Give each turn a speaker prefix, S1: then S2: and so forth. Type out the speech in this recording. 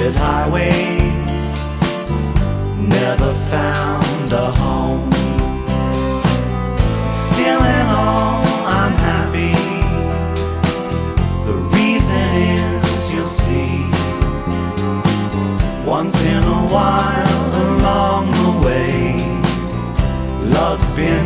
S1: crowded highways, never found a home. Still in all, I'm happy. The reason is, you'll see, once in a while along the way, love's been